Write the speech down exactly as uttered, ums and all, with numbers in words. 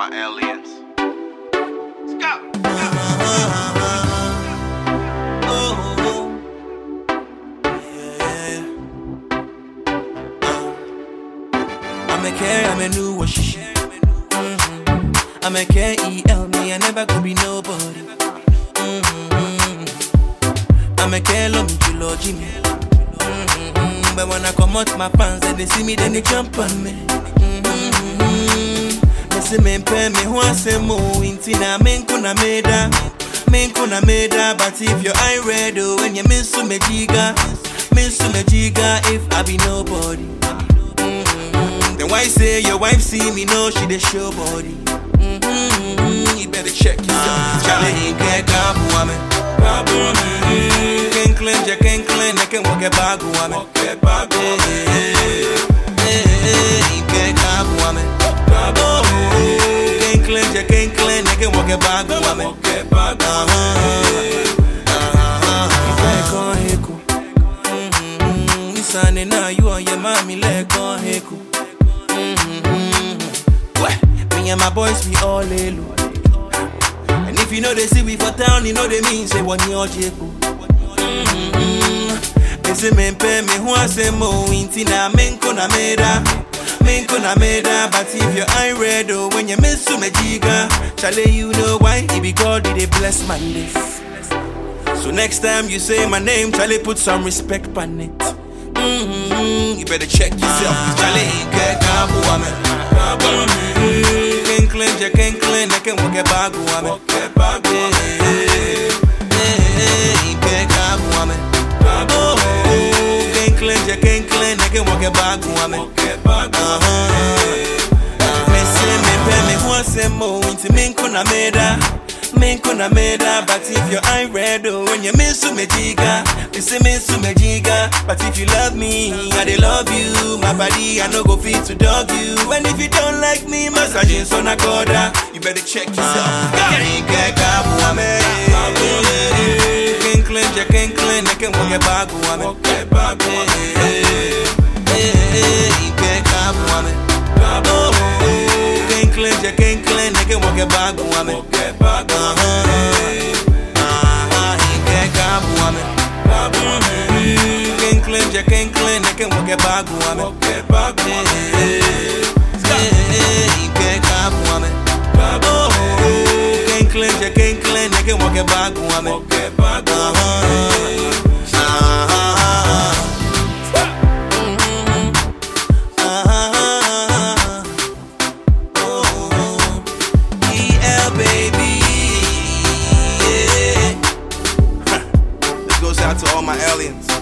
my aliens. Let's go. I'm a K, I'm a new wash. Mm-hmm. I'm a K E L, me, I never could be nobody. Mm-hmm. I'm a K, love me, you love Jimmy. Mm-hmm. But when I come out my pants, then they see me, then they jump on me. Mm-hmm. They say, me pay me, who I say, mo, intina, men kuna meda. Men kuna meda, but if your eye red, oh, when you miss me jiga, miss me jiga, if I be nobody. Then why say your wife see me, know she the show body? Mm-hmm. You better check yourself. Charlie, he can't come woman. Can't cleanse, you can't cleanse, I can't walk a bag woman. He can't come woman. Can't cleanse, you can't cleanse, I can't walk a bag woman. Mm-hmm. Sunday now you and your mommy let go heku. Me and my boys, we all alone. And if you know they see we for town, you know they mean say one year jeku. They say men pay me who I say mo intina men kona meda, men kona meda. But if your eye red oh when you miss to me jiga, Charlie you know why? It be God they bless my list. So next time you say my name, Charlie put some respect on it. Mm-hmm. You better check yourself. Charlie can't come woman. Can't cleanse, you can't cleanse, I can't walk a bag woman. Can't come woman. Can't cleanse, you can't cleanse, I can't walk a bag woman. Me say me pay me who say mo into me kuna meda. Men kuna meda, but if your eye red oh when you miss to me jiga, you say miss to me jiga. But if you love me, I dey love you. My body I no go fit to dog you. And if you don't like me, massaging so na koda. You better check yourself. Can't get cab woman. Can't cleanse, you can't cleanse, I can't walk a bag woman. Can't cab woman. Can't cleanse, you can't cleanse, I can't walk a bag woman. Can't cleanse, you can't cleanse, I can't walk a bag woman. Can't cleanse, you can't cleanse, I can't walk a bag woman. Baby, yeah. This goes out to all my aliens.